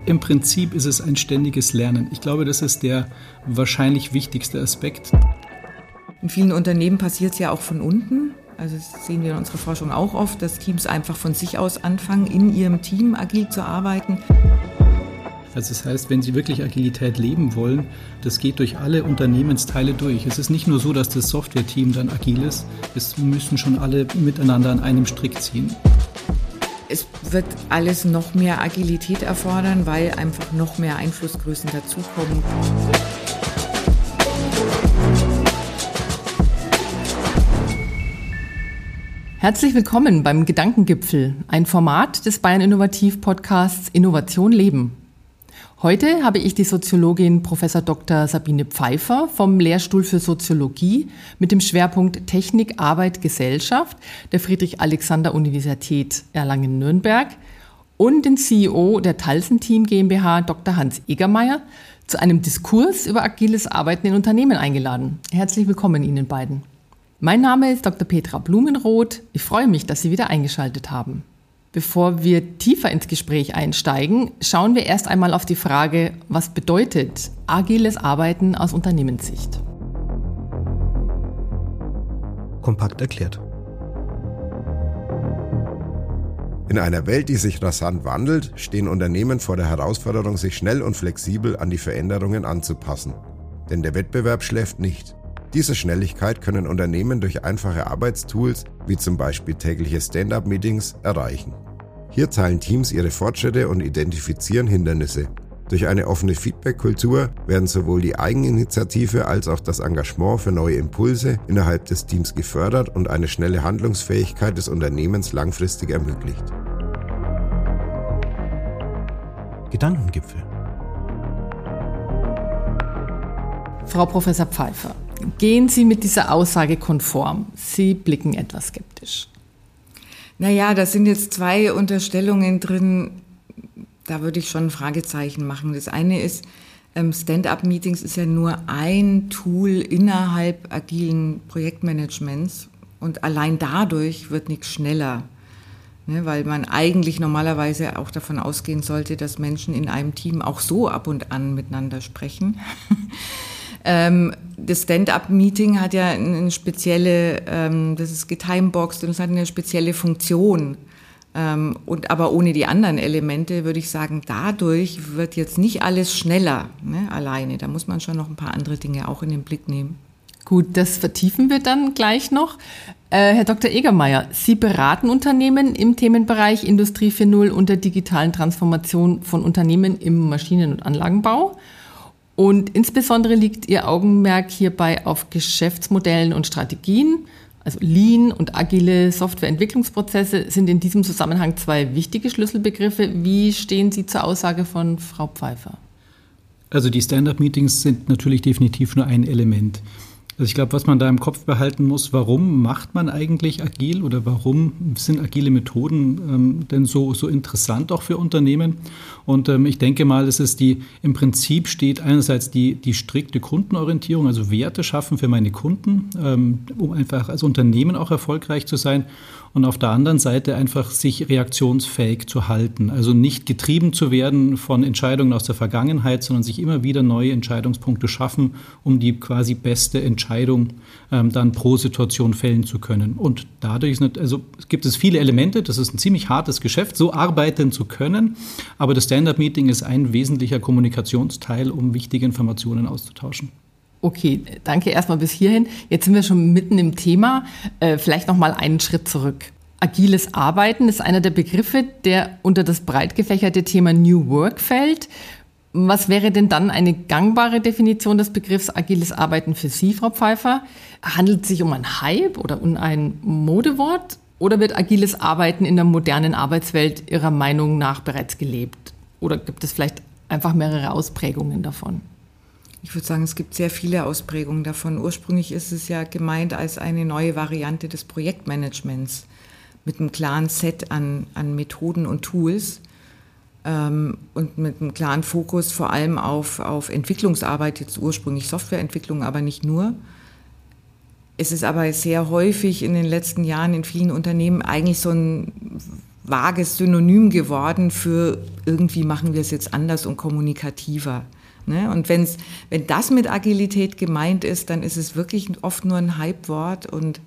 Im Prinzip ist es ein ständiges Lernen. Ich glaube, das ist der wahrscheinlich wichtigste Aspekt. In vielen Unternehmen passiert es ja auch von unten. Also das sehen wir in unserer Forschung auch oft, dass Teams einfach von sich aus anfangen, in ihrem Team agil zu arbeiten. Also das heißt, wenn Sie wirklich Agilität leben wollen, das geht durch alle Unternehmensteile durch. Es ist nicht nur so, dass das Software-Team dann agil ist, es müssen schon alle miteinander an einem Strick ziehen. Es wird alles noch mehr Agilität erfordern, weil einfach noch mehr Einflussgrößen dazukommen. Herzlich willkommen beim Gedankengipfel, ein Format des Bayern Innovativ Podcasts Innovation Leben. Heute habe ich die Soziologin Prof. Dr. Sabine Pfeiffer vom Lehrstuhl für Soziologie mit dem Schwerpunkt Technik, Arbeit, Gesellschaft der Friedrich-Alexander-Universität Erlangen-Nürnberg und den CEO der Talsen Team GmbH, Dr. Hans Egermeier, zu einem Diskurs über agiles Arbeiten in Unternehmen eingeladen. Herzlich willkommen Ihnen beiden. Mein Name ist Dr. Petra Blumenroth. Ich freue mich, dass Sie wieder eingeschaltet haben. Bevor wir tiefer ins Gespräch einsteigen, schauen wir erst einmal auf die Frage, was bedeutet agiles Arbeiten aus Unternehmenssicht? Kompakt erklärt. In einer Welt, die sich rasant wandelt, stehen Unternehmen vor der Herausforderung, sich schnell und flexibel an die Veränderungen anzupassen. Denn der Wettbewerb schläft nicht. Diese Schnelligkeit können Unternehmen durch einfache Arbeitstools, wie zum Beispiel tägliche Stand-up-Meetings, erreichen. Hier teilen Teams ihre Fortschritte und identifizieren Hindernisse. Durch eine offene Feedback-Kultur werden sowohl die Eigeninitiative als auch das Engagement für neue Impulse innerhalb des Teams gefördert und eine schnelle Handlungsfähigkeit des Unternehmens langfristig ermöglicht. Gedankengipfel. Frau Professor Pfeiffer, gehen Sie mit dieser Aussage konform? Sie blicken etwas skeptisch. Naja, da sind jetzt zwei Unterstellungen drin, da würde ich schon ein Fragezeichen machen. Das eine ist, Stand-up-Meetings ist ja nur ein Tool innerhalb agilen Projektmanagements und allein dadurch wird nichts schneller, ne, weil man eigentlich normalerweise auch davon ausgehen sollte, dass Menschen in einem Team auch so ab und an miteinander sprechen. Das Stand-up-Meeting hat ja eine spezielle, das ist getimeboxed und es hat eine spezielle Funktion. Und aber ohne die anderen Elemente würde ich sagen, dadurch wird jetzt nicht alles schneller, ne, alleine. Da muss man schon noch ein paar andere Dinge auch in den Blick nehmen. Gut, das vertiefen wir dann gleich noch. Herr Dr. Egermeier, Sie beraten Unternehmen im Themenbereich Industrie 4.0 und der digitalen Transformation von Unternehmen im Maschinen- und Anlagenbau. Und insbesondere liegt Ihr Augenmerk hierbei auf Geschäftsmodellen und Strategien. Also Lean und agile Softwareentwicklungsprozesse sind in diesem Zusammenhang zwei wichtige Schlüsselbegriffe. Wie stehen Sie zur Aussage von Frau Pfeiffer? Also die Stand-up-Meetings sind natürlich definitiv nur ein Element. Also ich glaube, was man da im Kopf behalten muss, warum macht man eigentlich agil oder warum sind agile Methoden denn so interessant auch für Unternehmen? Und ich denke mal, es ist im Prinzip steht einerseits die strikte Kundenorientierung, also Werte schaffen für meine Kunden, um einfach als Unternehmen auch erfolgreich zu sein. Und auf der anderen Seite einfach sich reaktionsfähig zu halten. Also nicht getrieben zu werden von Entscheidungen aus der Vergangenheit, sondern sich immer wieder neue Entscheidungspunkte schaffen, um die quasi beste Entscheidung dann pro Situation fällen zu können. Und dadurch gibt es viele Elemente, das ist ein ziemlich hartes Geschäft, so arbeiten zu können. Aber das Stand-up-Meeting ist ein wesentlicher Kommunikationsteil, um wichtige Informationen auszutauschen. Okay, danke erstmal bis hierhin. Jetzt sind wir schon mitten im Thema. Vielleicht noch mal einen Schritt zurück. Agiles Arbeiten ist einer der Begriffe, der unter das breit gefächerte Thema New Work fällt. Was wäre denn dann eine gangbare Definition des Begriffs agiles Arbeiten für Sie, Frau Pfeiffer? Handelt es sich um einen Hype oder um ein Modewort? Oder wird agiles Arbeiten in der modernen Arbeitswelt Ihrer Meinung nach bereits gelebt? Oder gibt es vielleicht einfach mehrere Ausprägungen davon? Ich würde sagen, es gibt sehr viele Ausprägungen davon. Ursprünglich ist es ja gemeint als eine neue Variante des Projektmanagements mit einem klaren Set an Methoden und Tools und mit einem klaren Fokus vor allem auf Entwicklungsarbeit, jetzt ursprünglich Softwareentwicklung, aber nicht nur. Es ist aber sehr häufig in den letzten Jahren in vielen Unternehmen eigentlich so ein vages Synonym geworden für irgendwie machen wir es jetzt anders und kommunikativer. Ne? Und wenn das mit Agilität gemeint ist, dann ist es wirklich oft nur ein Hype-Wort und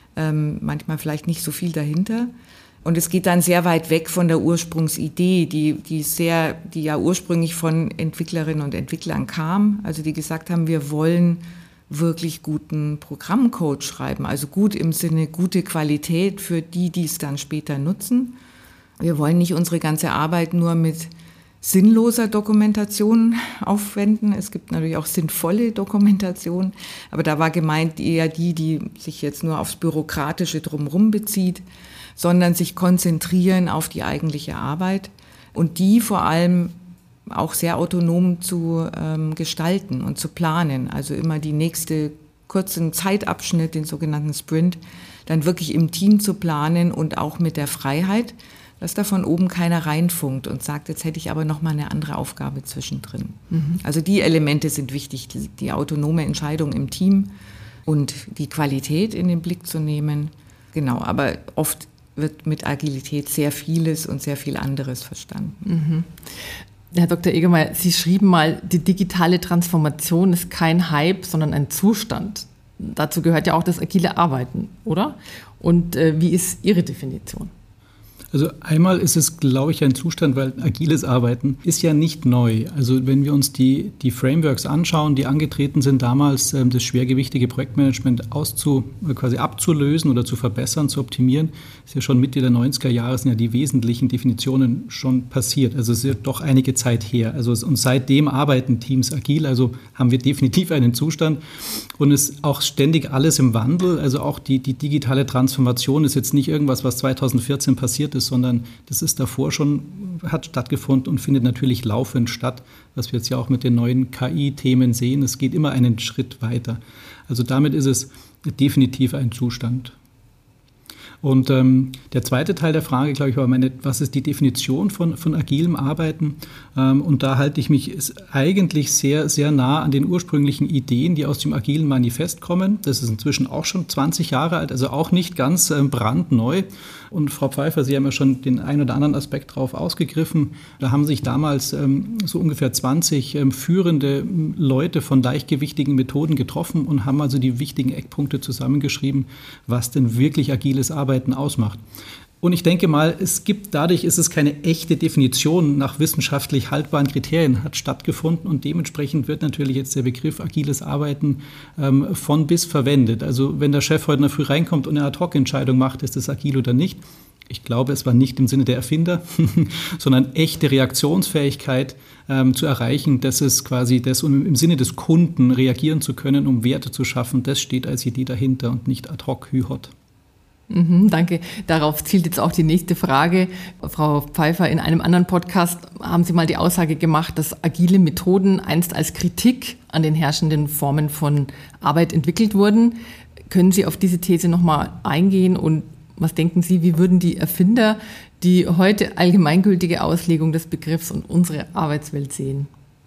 manchmal vielleicht nicht so viel dahinter. Und es geht dann sehr weit weg von der Ursprungsidee, die ja ursprünglich von Entwicklerinnen und Entwicklern kam. Also die gesagt haben, wir wollen wirklich guten Programmcode schreiben. Also gut im Sinne gute Qualität für die es dann später nutzen. Wir wollen nicht unsere ganze Arbeit nur mit sinnloser Dokumentation aufwenden. Es gibt natürlich auch sinnvolle Dokumentation. Aber da war gemeint eher die sich jetzt nur aufs Bürokratische drumherum bezieht, sondern sich konzentrieren auf die eigentliche Arbeit und die vor allem auch sehr autonom zu gestalten und zu planen. Also immer die nächste kurzen Zeitabschnitt, den sogenannten Sprint, dann wirklich im Team zu planen und auch mit der Freiheit, dass da von oben keiner reinfunkt und sagt, jetzt hätte ich aber noch mal eine andere Aufgabe zwischendrin. Also die Elemente sind wichtig, die autonome Entscheidung im Team und die Qualität in den Blick zu nehmen. Genau, aber oft wird mit Agilität sehr vieles und sehr viel anderes verstanden. Herr Dr. Egermeier, Sie schrieben mal, die digitale Transformation ist kein Hype, sondern ein Zustand. Dazu gehört ja auch das agile Arbeiten, oder? Und wie ist Ihre Definition? Also einmal ist es, glaube ich, ein Zustand, weil agiles Arbeiten ist ja nicht neu. Also wenn wir uns die Frameworks anschauen, die angetreten sind, damals das schwergewichtige Projektmanagement quasi abzulösen oder zu verbessern, zu optimieren, ist ja schon Mitte der 90er Jahre sind ja die wesentlichen Definitionen schon passiert. Also es ist ja doch einige Zeit her. Also und seitdem arbeiten Teams agil, also haben wir definitiv einen Zustand und es ist auch ständig alles im Wandel. Also auch die digitale Transformation ist jetzt nicht irgendwas, was 2014 passiert ist, sondern das ist davor schon, hat stattgefunden und findet natürlich laufend statt, was wir jetzt ja auch mit den neuen KI-Themen sehen. Es geht immer einen Schritt weiter. Also damit ist es definitiv ein Zustand. Und der zweite Teil der Frage, glaube ich, war was ist die Definition von agilem Arbeiten? Und da halte ich mich eigentlich sehr, sehr nah an den ursprünglichen Ideen, die aus dem agilen Manifest kommen. Das ist inzwischen auch schon 20 Jahre alt, also auch nicht ganz brandneu. Und Frau Pfeiffer, Sie haben ja schon den einen oder anderen Aspekt drauf ausgegriffen. Da haben sich damals so ungefähr 20 führende Leute von leichtgewichtigen Methoden getroffen und haben also die wichtigen Eckpunkte zusammengeschrieben, was denn wirklich agiles Arbeiten ausmacht. Und ich denke mal, dadurch ist es keine echte Definition nach wissenschaftlich haltbaren Kriterien hat stattgefunden und dementsprechend wird natürlich jetzt der Begriff agiles Arbeiten von bis verwendet. Also wenn der Chef heute in der Früh reinkommt und eine Ad-Hoc-Entscheidung macht, ist das agil oder nicht. Ich glaube, es war nicht im Sinne der Erfinder, sondern echte Reaktionsfähigkeit zu erreichen. Das ist quasi das, um im Sinne des Kunden reagieren zu können, um Werte zu schaffen. Das steht als Idee dahinter und nicht ad-hoc, hü-hot. Danke. Darauf zielt jetzt auch die nächste Frage. Frau Pfeiffer, in einem anderen Podcast haben Sie mal die Aussage gemacht, dass agile Methoden einst als Kritik an den herrschenden Formen von Arbeit entwickelt wurden. Können Sie auf diese These nochmal eingehen und was denken Sie, wie würden die Erfinder die heute allgemeingültige Auslegung des Begriffs und unsere Arbeitswelt sehen?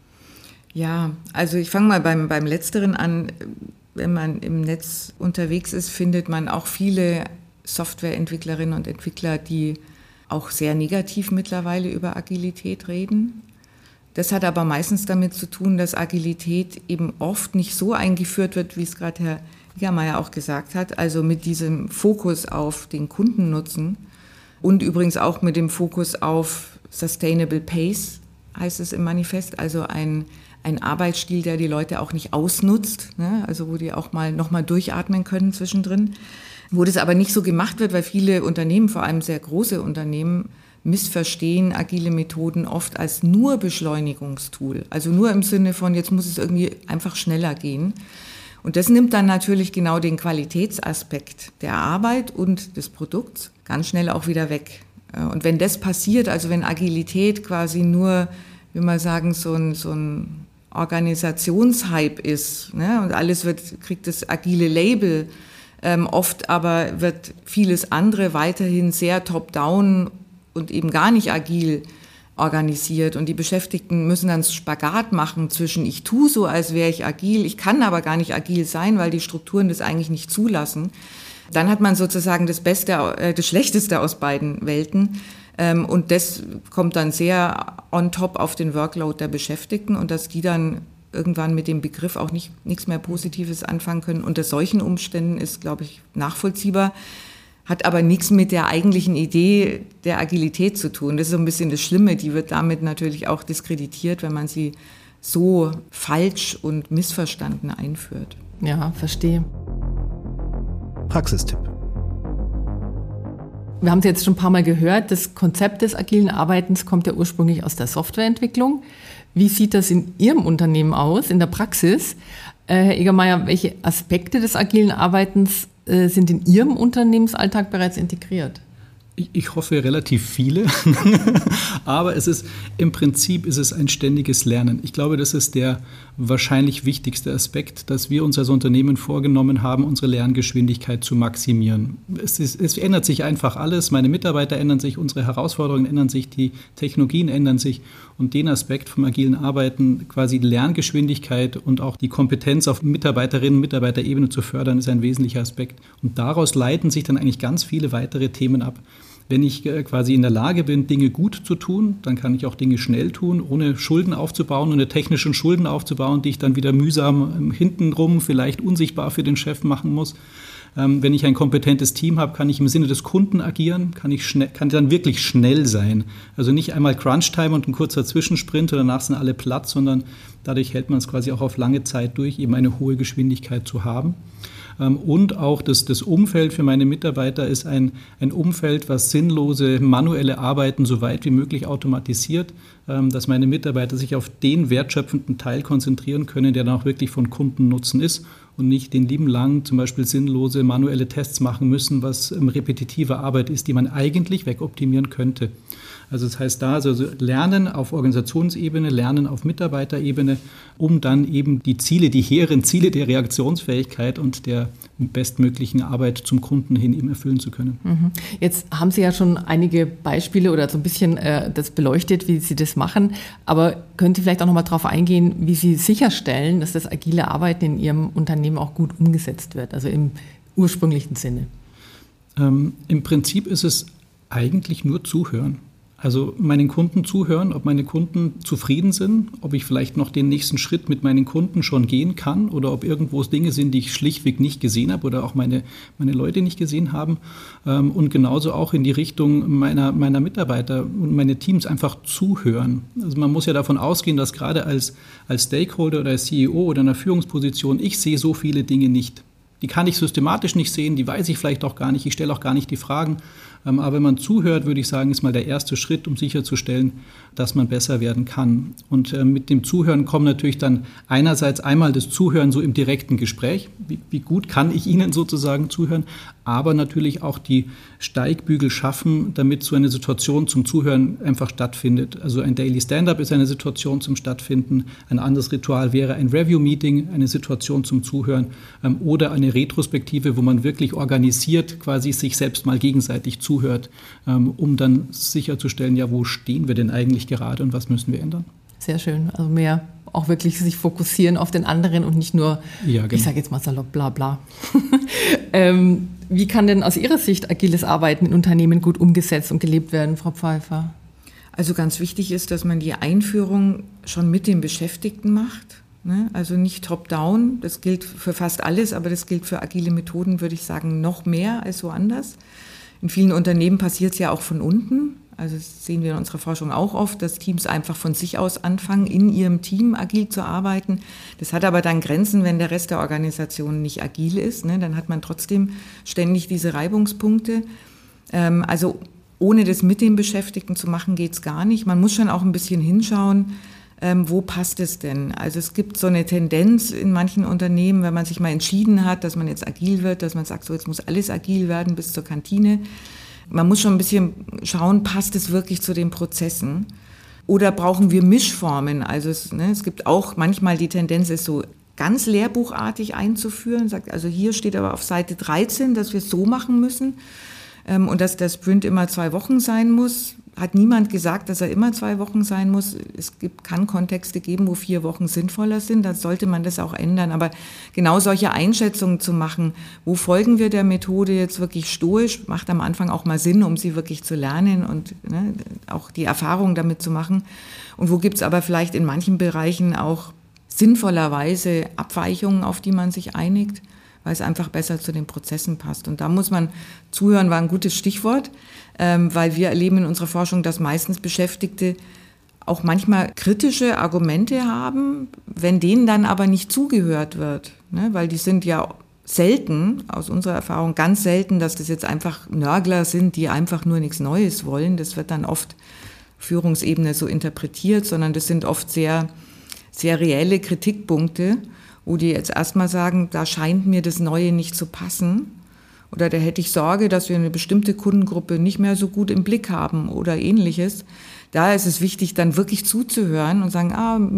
Ja, also ich fange mal beim Letzteren an. Wenn man im Netz unterwegs ist, findet man auch viele Softwareentwicklerinnen und Entwickler, die auch sehr negativ mittlerweile über Agilität reden. Das hat aber meistens damit zu tun, dass Agilität eben oft nicht so eingeführt wird, wie es gerade Herr Egermeier auch gesagt hat, also mit diesem Fokus auf den Kundennutzen und übrigens auch mit dem Fokus auf Sustainable Pace, heißt es im Manifest, also ein Arbeitsstil, der die Leute auch nicht ausnutzt, ne? Also wo die auch mal nochmal durchatmen können zwischendrin. Wo das aber nicht so gemacht wird, weil viele Unternehmen, vor allem sehr große Unternehmen, missverstehen agile Methoden oft als nur Beschleunigungstool. Also nur im Sinne von, jetzt muss es irgendwie einfach schneller gehen. Und das nimmt dann natürlich genau den Qualitätsaspekt der Arbeit und des Produkts ganz schnell auch wieder weg. Und wenn das passiert, also wenn Agilität quasi nur, wie man sagen, so ein Organisationshype ist, ne, und alles kriegt das agile Label, oft aber wird vieles andere weiterhin sehr top-down und eben gar nicht agil organisiert und die Beschäftigten müssen dann Spagat machen zwischen ich tue so, als wäre ich agil, ich kann aber gar nicht agil sein, weil die Strukturen das eigentlich nicht zulassen. Dann hat man sozusagen das Schlechteste aus beiden Welten. Und das kommt dann sehr on top auf den Workload der Beschäftigten und dass die dann irgendwann mit dem Begriff auch nichts mehr Positives anfangen können. Unter solchen Umständen ist, glaube ich, nachvollziehbar, hat aber nichts mit der eigentlichen Idee der Agilität zu tun. Das ist so ein bisschen das Schlimme, die wird damit natürlich auch diskreditiert, wenn man sie so falsch und missverstanden einführt. Ja, verstehe. Praxistipp. Wir haben es jetzt schon ein paar Mal gehört, das Konzept des agilen Arbeitens kommt ja ursprünglich aus der Softwareentwicklung. Wie sieht das in Ihrem Unternehmen aus, in der Praxis? Herr Egermeier, welche Aspekte des agilen Arbeitens sind in Ihrem Unternehmensalltag bereits integriert? Ich hoffe relativ viele, aber im Prinzip ist es ein ständiges Lernen. Ich glaube, das ist der wahrscheinlich wichtigste Aspekt, dass wir uns als Unternehmen vorgenommen haben, unsere Lerngeschwindigkeit zu maximieren. Es ändert sich einfach alles, meine Mitarbeiter ändern sich, unsere Herausforderungen ändern sich, die Technologien ändern sich und den Aspekt vom agilen Arbeiten, quasi Lerngeschwindigkeit und auch die Kompetenz auf Mitarbeiterinnen- und Mitarbeiterebene zu fördern, ist ein wesentlicher Aspekt. Und daraus leiten sich dann eigentlich ganz viele weitere Themen ab. Wenn ich quasi in der Lage bin, Dinge gut zu tun, dann kann ich auch Dinge schnell tun, ohne Schulden aufzubauen, ohne technischen Schulden aufzubauen, die ich dann wieder mühsam hintenrum vielleicht unsichtbar für den Chef machen muss. Wenn ich ein kompetentes Team habe, kann ich im Sinne des Kunden agieren, kann dann wirklich schnell sein. Also nicht einmal Crunch-Time und ein kurzer Zwischensprint und danach sind alle platt, sondern dadurch hält man es quasi auch auf lange Zeit durch, eben eine hohe Geschwindigkeit zu haben. Und auch das Umfeld für meine Mitarbeiter ist ein Umfeld, was sinnlose manuelle Arbeiten so weit wie möglich automatisiert, dass meine Mitarbeiter sich auf den wertschöpfenden Teil konzentrieren können, der dann auch wirklich von Kundennutzen ist und nicht den lieben langen zum Beispiel sinnlose manuelle Tests machen müssen, was repetitive Arbeit ist, die man eigentlich wegoptimieren könnte. Also das heißt also Lernen auf Organisationsebene, Lernen auf Mitarbeiterebene, um dann eben die hehren Ziele der Reaktionsfähigkeit und der bestmöglichen Arbeit zum Kunden hin eben erfüllen zu können. Jetzt haben Sie ja schon einige Beispiele oder so ein bisschen das beleuchtet, wie Sie das machen. Aber können Sie vielleicht auch noch mal darauf eingehen, wie Sie sicherstellen, dass das agile Arbeiten in Ihrem Unternehmen auch gut umgesetzt wird, also im ursprünglichen Sinne? Im Prinzip ist es eigentlich nur Zuhören. Also meinen Kunden zuhören, ob meine Kunden zufrieden sind, ob ich vielleicht noch den nächsten Schritt mit meinen Kunden schon gehen kann oder ob irgendwo Dinge sind, die ich schlichtweg nicht gesehen habe oder auch meine Leute nicht gesehen haben. Und genauso auch in die Richtung meiner Mitarbeiter und meine Teams einfach zuhören. Also man muss ja davon ausgehen, dass gerade als Stakeholder oder als CEO oder in einer Führungsposition, ich sehe so viele Dinge nicht. Die kann ich systematisch nicht sehen, die weiß ich vielleicht auch gar nicht, ich stelle auch gar nicht die Fragen. Aber wenn man zuhört, würde ich sagen, ist mal der erste Schritt, um sicherzustellen, dass man besser werden kann. Und mit dem Zuhören kommt natürlich dann einerseits einmal das Zuhören so im direkten Gespräch. Wie gut kann ich Ihnen sozusagen zuhören? Aber natürlich auch die Steigbügel schaffen, damit so eine Situation zum Zuhören einfach stattfindet. Also ein Daily Stand-up ist eine Situation zum Stattfinden. Ein anderes Ritual wäre ein Review-Meeting, eine Situation zum Zuhören oder eine Retrospektive, wo man wirklich organisiert quasi sich selbst mal gegenseitig zuhört, um dann sicherzustellen, ja, wo stehen wir denn eigentlich gerade und was müssen wir ändern? Sehr schön. Also mehr auch wirklich sich fokussieren auf den anderen und nicht nur, ja, genau. Ich sage jetzt mal salopp, bla bla. Wie kann denn aus Ihrer Sicht agiles Arbeiten in Unternehmen gut umgesetzt und gelebt werden, Frau Pfeiffer? Also ganz wichtig ist, dass man die Einführung schon mit den Beschäftigten macht. Also nicht top-down, das gilt für fast alles, aber das gilt für agile Methoden, würde ich sagen, noch mehr als woanders. In vielen Unternehmen passiert es ja auch von unten. Also das sehen wir in unserer Forschung auch oft, dass Teams einfach von sich aus anfangen, in ihrem Team agil zu arbeiten. Das hat aber dann Grenzen, wenn der Rest der Organisation nicht agil ist. Dann hat man trotzdem ständig diese Reibungspunkte. Also ohne das mit den Beschäftigten zu machen, geht es gar nicht. Man muss schon auch ein bisschen hinschauen, wo passt es denn? Also es gibt so eine Tendenz in manchen Unternehmen, wenn man sich mal entschieden hat, dass man jetzt agil wird, dass man sagt, so jetzt muss alles agil werden bis zur Kantine. Man muss schon ein bisschen schauen, passt es wirklich zu den Prozessen? Oder brauchen wir Mischformen? Also es gibt auch manchmal die Tendenz, es so ganz lehrbuchartig einzuführen. Sagt, also hier steht aber auf Seite 13, dass wir es so machen müssen und dass der Sprint immer 2 Wochen sein muss. hat niemand gesagt, dass er immer 2 Wochen sein muss. Es kann Kontexte geben, wo 4 Wochen sinnvoller sind. Da sollte man das auch ändern. Aber genau solche Einschätzungen zu machen, wo folgen wir der Methode jetzt wirklich stoisch, macht am Anfang auch mal Sinn, um sie wirklich zu lernen und auch die Erfahrung damit zu machen. Und wo gibt es aber vielleicht in manchen Bereichen auch sinnvollerweise Abweichungen, auf die man sich einigt, weil es einfach besser zu den Prozessen passt. Und da muss man zuhören, war ein gutes Stichwort, weil wir erleben in unserer Forschung, dass meistens Beschäftigte auch manchmal kritische Argumente haben, wenn denen dann aber nicht zugehört wird, ne? Weil die sind ja selten, aus unserer Erfahrung ganz selten, dass das jetzt einfach Nörgler sind, die einfach nur nichts Neues wollen. Das wird dann oft Führungsebene so interpretiert, sondern das sind oft sehr, sehr reelle Kritikpunkte, wo die jetzt erstmal sagen, da scheint mir das Neue nicht zu passen oder da hätte ich Sorge, dass wir eine bestimmte Kundengruppe nicht mehr so gut im Blick haben oder Ähnliches. Da ist es wichtig, dann wirklich zuzuhören und sagen,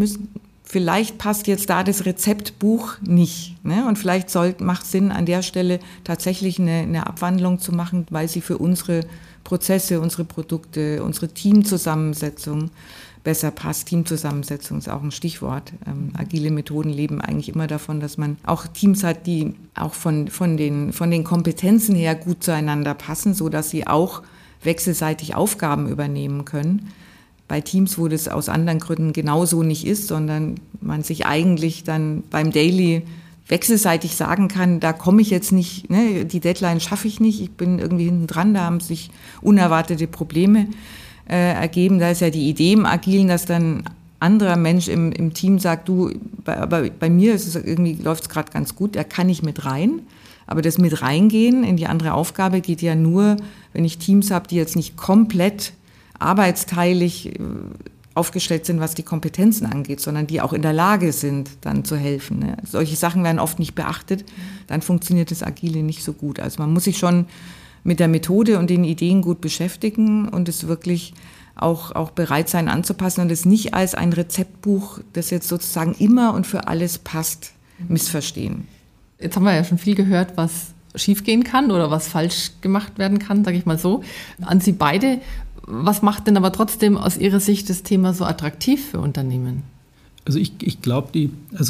vielleicht passt jetzt da das Rezeptbuch nicht, ne? Und vielleicht macht Sinn, an der Stelle tatsächlich eine Abwandlung zu machen, weil sie für unsere Prozesse, unsere Produkte, unsere Teamzusammensetzung besser passt. Teamzusammensetzung ist auch ein Stichwort. Agile Methoden leben eigentlich immer davon, dass man auch Teams hat, die auch von den Kompetenzen her gut zueinander passen, so dass sie auch wechselseitig Aufgaben übernehmen können. Bei Teams, wo das aus anderen Gründen genauso nicht ist, sondern man sich eigentlich dann beim Daily wechselseitig sagen kann, da komme ich jetzt nicht, ne, die Deadline schaffe ich nicht, ich bin irgendwie hinten dran, da haben sich unerwartete Probleme ergeben. Da ist ja die Idee im Agilen, dass dann anderer Mensch im Team sagt, aber bei mir ist es irgendwie, läuft es gerade ganz gut, da kann ich mit rein. Aber das mit reingehen in die andere Aufgabe geht ja nur, wenn ich Teams habe, die jetzt nicht komplett arbeitsteilig aufgestellt sind, was die Kompetenzen angeht, sondern die auch in der Lage sind, dann zu helfen. Ne? Solche Sachen werden oft nicht beachtet, dann funktioniert das Agile nicht so gut. Also man muss sich schon mit der Methode und den Ideen gut beschäftigen und es wirklich auch bereit sein anzupassen und es nicht als ein Rezeptbuch, das jetzt sozusagen immer und für alles passt, missverstehen. Jetzt haben wir ja schon viel gehört, was schiefgehen kann oder was falsch gemacht werden kann, sage ich mal so. An Sie beide, was macht denn aber trotzdem aus Ihrer Sicht das Thema so attraktiv für Unternehmen? Also ich glaube,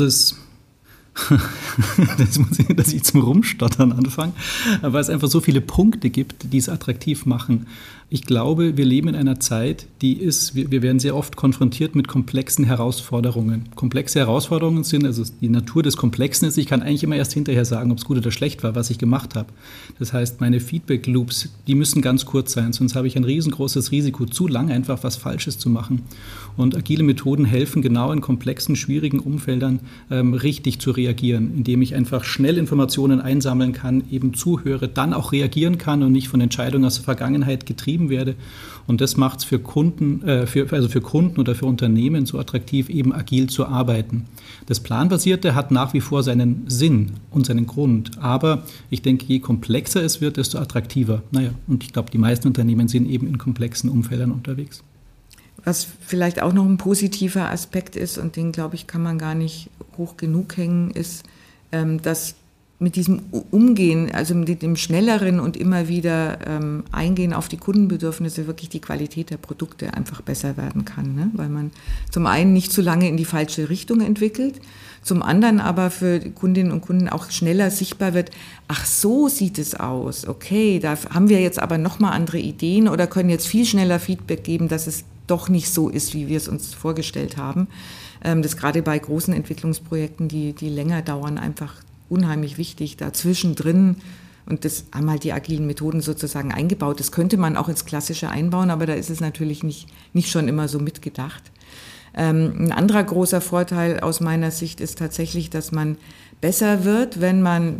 dass ich zum Rumstottern anfange, weil es einfach so viele Punkte gibt, die es attraktiv machen. Ich glaube, wir leben in einer Zeit, wir werden sehr oft konfrontiert mit komplexen Herausforderungen. Komplexe Herausforderungen sind, also die Natur des Komplexen ist, ich kann eigentlich immer erst hinterher sagen, ob es gut oder schlecht war, was ich gemacht habe. Das heißt, meine Feedback-Loops, die müssen ganz kurz sein, sonst habe ich ein riesengroßes Risiko, zu lange einfach was Falsches zu machen. Und agile Methoden helfen genau in komplexen, schwierigen Umfeldern richtig zu reagieren, indem ich einfach schnell Informationen einsammeln kann, eben zuhöre, dann auch reagieren kann und nicht von Entscheidungen aus der Vergangenheit getrieben werde. Und das macht es für Kunden oder für Unternehmen so attraktiv, eben agil zu arbeiten. Das Planbasierte hat nach wie vor seinen Sinn und seinen Grund. Aber ich denke, je komplexer es wird, desto attraktiver. Und ich glaube, die meisten Unternehmen sind eben in komplexen Umfeldern unterwegs. Was vielleicht auch noch ein positiver Aspekt ist, und den, glaube ich, kann man gar nicht hoch genug hängen, ist, dass mit diesem Umgehen, also mit dem schnelleren und immer wieder Eingehen auf die Kundenbedürfnisse wirklich die Qualität der Produkte einfach besser werden kann, ne? Weil man zum einen nicht zu lange in die falsche Richtung entwickelt, zum anderen aber für die Kundinnen und Kunden auch schneller sichtbar wird, ach so sieht es aus, okay, da haben wir jetzt aber nochmal andere Ideen oder können jetzt viel schneller Feedback geben, dass es doch nicht so ist, wie wir es uns vorgestellt haben. Das gerade bei großen Entwicklungsprojekten, die länger dauern, einfach unheimlich wichtig, da zwischendrin, und das haben halt die agilen Methoden sozusagen eingebaut. Das könnte man auch ins Klassische einbauen, aber da ist es natürlich nicht schon immer so mitgedacht. Ein anderer großer Vorteil aus meiner Sicht ist tatsächlich, dass man besser wird, wenn man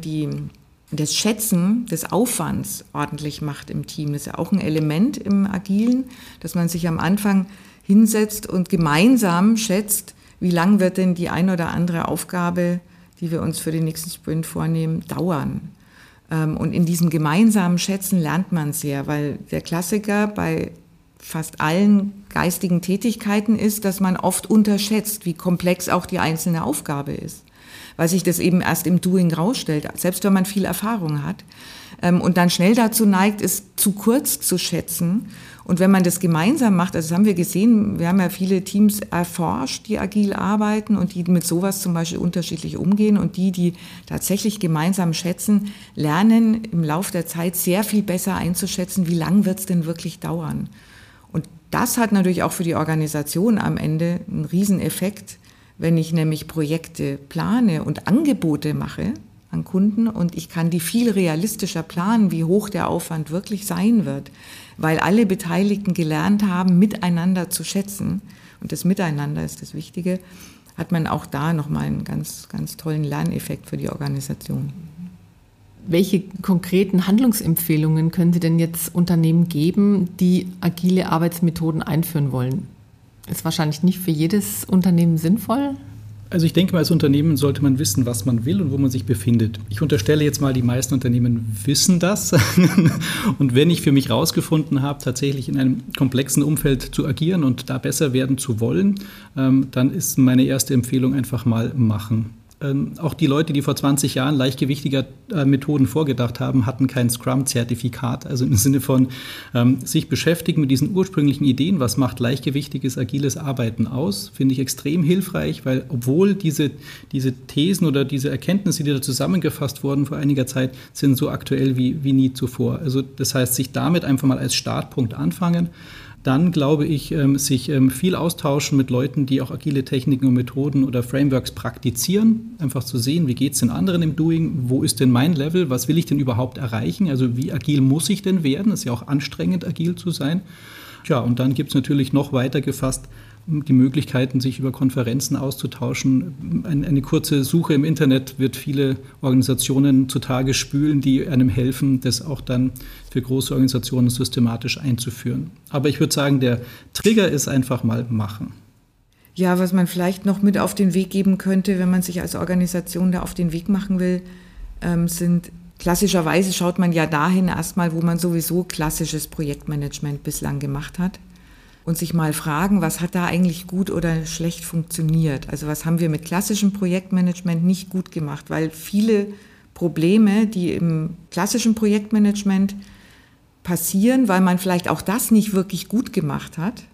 das Schätzen des Aufwands ordentlich macht im Team. Das ist ja auch ein Element im Agilen, dass man sich am Anfang hinsetzt und gemeinsam schätzt, wie lang wird denn die ein oder andere Aufgabe, die wir uns für den nächsten Sprint vornehmen, dauern. Und in diesem gemeinsamen Schätzen lernt man sehr, weil der Klassiker bei fast allen geistigen Tätigkeiten ist, dass man oft unterschätzt, wie komplex auch die einzelne Aufgabe ist, weil sich das eben erst im Doing rausstellt, selbst wenn man viel Erfahrung hat. und dann schnell dazu neigt, es zu kurz zu schätzen. Und wenn man das gemeinsam macht, also das haben wir gesehen, wir haben ja viele Teams erforscht, die agil arbeiten und die mit sowas zum Beispiel unterschiedlich umgehen, und die tatsächlich gemeinsam schätzen, lernen im Laufe der Zeit sehr viel besser einzuschätzen, wie lang wird es denn wirklich dauern. Und das hat natürlich auch für die Organisation am Ende einen Rieseneffekt, wenn ich nämlich Projekte plane und Angebote mache an Kunden, und ich kann die viel realistischer planen, wie hoch der Aufwand wirklich sein wird, weil alle Beteiligten gelernt haben, miteinander zu schätzen. Und das Miteinander ist das Wichtige, hat man auch da nochmal einen ganz, ganz tollen Lerneffekt für die Organisation. Welche konkreten Handlungsempfehlungen können Sie denn jetzt Unternehmen geben, die agile Arbeitsmethoden einführen wollen? Ist wahrscheinlich nicht für jedes Unternehmen sinnvoll. Also ich denke mal, als Unternehmen sollte man wissen, was man will und wo man sich befindet. Ich unterstelle jetzt mal, die meisten Unternehmen wissen das. Und wenn ich für mich herausgefunden habe, tatsächlich in einem komplexen Umfeld zu agieren und da besser werden zu wollen, dann ist meine erste Empfehlung einfach mal machen. Auch die Leute, die vor 20 Jahren leichtgewichtiger Methoden vorgedacht haben, hatten kein Scrum-Zertifikat. Also im Sinne von sich beschäftigen mit diesen ursprünglichen Ideen, was macht leichtgewichtiges, agiles Arbeiten aus, finde ich extrem hilfreich, weil obwohl diese Thesen oder diese Erkenntnisse, die da zusammengefasst wurden vor einiger Zeit, sind so aktuell wie nie zuvor. Also das heißt, sich damit einfach mal als Startpunkt anfangen. Dann, glaube ich, sich viel austauschen mit Leuten, die auch agile Techniken und Methoden oder Frameworks praktizieren. Einfach zu sehen, wie geht es den anderen im Doing, wo ist denn mein Level, was will ich denn überhaupt erreichen, also wie agil muss ich denn werden, es ist ja auch anstrengend, agil zu sein. Ja, und dann gibt es natürlich noch weiter gefasst die Möglichkeiten, sich über Konferenzen auszutauschen. Eine kurze Suche im Internet wird viele Organisationen zutage spülen, die einem helfen, das auch dann für große Organisationen systematisch einzuführen. Aber ich würde sagen, der Trigger ist einfach mal machen. Ja, was man vielleicht noch mit auf den Weg geben könnte, wenn man sich als Organisation da auf den Weg machen will, sind klassischerweise schaut man ja dahin erstmal, wo man sowieso klassisches Projektmanagement bislang gemacht hat. Und sich mal fragen, was hat da eigentlich gut oder schlecht funktioniert? Also was haben wir mit klassischem Projektmanagement nicht gut gemacht? Weil viele Probleme, die im klassischen Projektmanagement passieren, weil man vielleicht auch das nicht wirklich gut gemacht hat,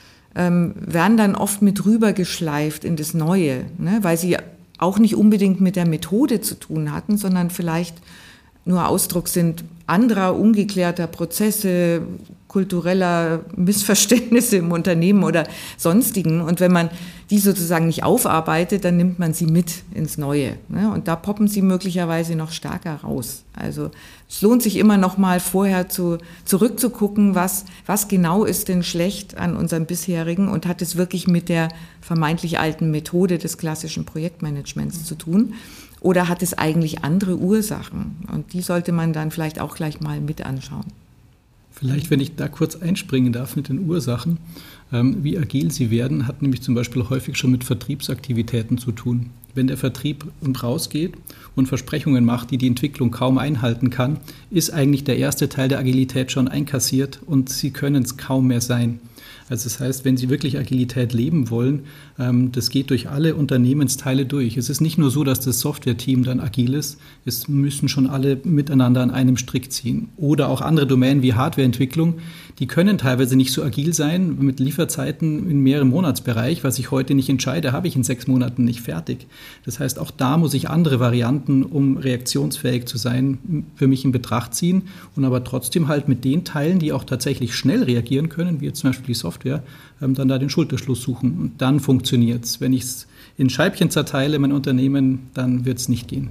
werden dann oft mit rübergeschleift in das Neue, ne? Weil sie auch nicht unbedingt mit der Methode zu tun hatten, sondern vielleicht nur Ausdruck sind anderer ungeklärter Prozesse, kultureller Missverständnisse im Unternehmen oder sonstigen. Und wenn man die sozusagen nicht aufarbeitet, dann nimmt man sie mit ins Neue. Und da poppen sie möglicherweise noch stärker raus. Also es lohnt sich immer noch mal vorher zurückzugucken, was genau ist denn schlecht an unserem bisherigen und hat es wirklich mit der vermeintlich alten Methode des klassischen Projektmanagements zu tun. Oder hat es eigentlich andere Ursachen? Und die sollte man dann vielleicht auch gleich mal mit anschauen. Vielleicht, wenn ich da kurz einspringen darf mit den Ursachen, wie agil sie werden, hat nämlich zum Beispiel häufig schon mit Vertriebsaktivitäten zu tun. Wenn der Vertrieb rausgeht und Versprechungen macht, die Entwicklung kaum einhalten kann, ist eigentlich der erste Teil der Agilität schon einkassiert und sie können es kaum mehr sein. Also das heißt, wenn Sie wirklich Agilität leben wollen, das geht durch alle Unternehmensteile durch. Es ist nicht nur so, dass das Software-Team dann agil ist, es müssen schon alle miteinander an einem Strick ziehen. Oder auch andere Domänen wie Hardwareentwicklung, die können teilweise nicht so agil sein, mit Lieferzeiten in mehreren Monatsbereich. Was ich heute nicht entscheide, habe ich in 6 Monaten nicht fertig. Das heißt, auch da muss ich andere Varianten, um reaktionsfähig zu sein, für mich in Betracht ziehen und aber trotzdem halt mit den Teilen, die auch tatsächlich schnell reagieren können, wie jetzt zum Beispiel die Software, dann da den Schulterschluss suchen. Und dann funktioniert es. Wenn ich es in Scheibchen zerteile, mein Unternehmen, dann wird es nicht gehen.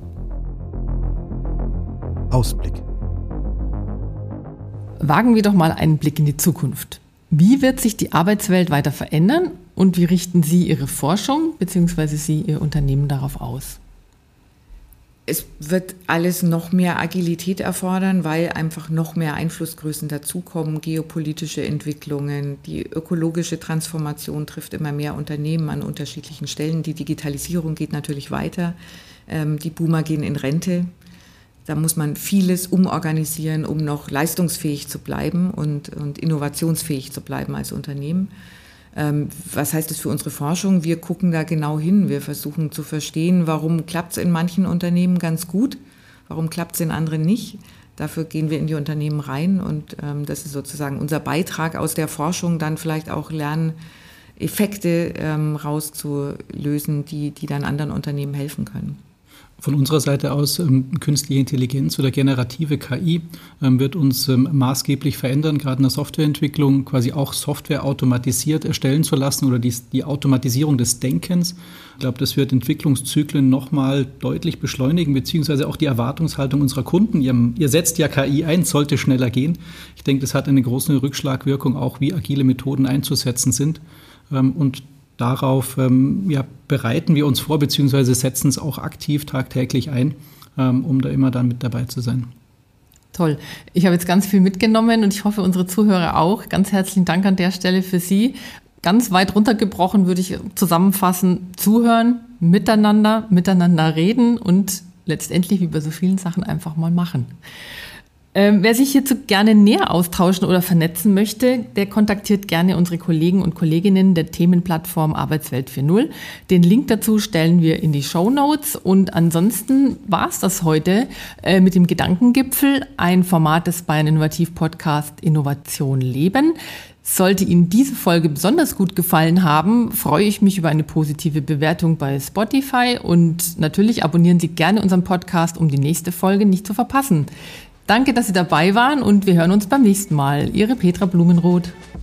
Ausblick. Wagen wir doch mal einen Blick in die Zukunft. Wie wird sich die Arbeitswelt weiter verändern und wie richten Sie Ihre Forschung bzw. Sie Ihr Unternehmen darauf aus? Es wird alles noch mehr Agilität erfordern, weil einfach noch mehr Einflussgrößen dazukommen, geopolitische Entwicklungen, die ökologische Transformation trifft immer mehr Unternehmen an unterschiedlichen Stellen. Die Digitalisierung geht natürlich weiter, die Boomer gehen in Rente. Da muss man vieles umorganisieren, um noch leistungsfähig zu bleiben und innovationsfähig zu bleiben als Unternehmen. Was heißt das für unsere Forschung? Wir gucken da genau hin. Wir versuchen zu verstehen, warum klappt es in manchen Unternehmen ganz gut, warum klappt es in anderen nicht. Dafür gehen wir in die Unternehmen rein und das ist sozusagen unser Beitrag aus der Forschung, dann vielleicht auch Lerneffekte rauszulösen, die dann anderen Unternehmen helfen können. Von unserer Seite aus, künstliche Intelligenz oder generative KI wird uns maßgeblich verändern, gerade in der Softwareentwicklung, quasi auch Software automatisiert erstellen zu lassen oder die Automatisierung des Denkens. Ich glaube, das wird Entwicklungszyklen nochmal deutlich beschleunigen, beziehungsweise auch die Erwartungshaltung unserer Kunden. Ihr setzt ja KI ein, sollte schneller gehen. Ich denke, das hat eine große Rückschlagwirkung, auch wie agile Methoden einzusetzen sind. Und darauf bereiten wir uns vor, beziehungsweise setzen es auch aktiv tagtäglich ein, um da immer dann mit dabei zu sein. Toll. Ich habe jetzt ganz viel mitgenommen und ich hoffe, unsere Zuhörer auch. Ganz herzlichen Dank an der Stelle für Sie. Ganz weit runtergebrochen würde ich zusammenfassen: Zuhören, miteinander reden und letztendlich wie bei so vielen Sachen einfach mal machen. Wer sich hierzu gerne näher austauschen oder vernetzen möchte, der kontaktiert gerne unsere Kollegen und Kolleginnen der Themenplattform Arbeitswelt 4.0. Den Link dazu stellen wir in die Shownotes. Und ansonsten war es das heute mit dem Gedankengipfel, ein Format des Bayern Innovativ Podcast Innovation Leben. Sollte Ihnen diese Folge besonders gut gefallen haben, freue ich mich über eine positive Bewertung bei Spotify und natürlich abonnieren Sie gerne unseren Podcast, um die nächste Folge nicht zu verpassen. Danke, dass Sie dabei waren und wir hören uns beim nächsten Mal. Ihre Petra Blumenroth.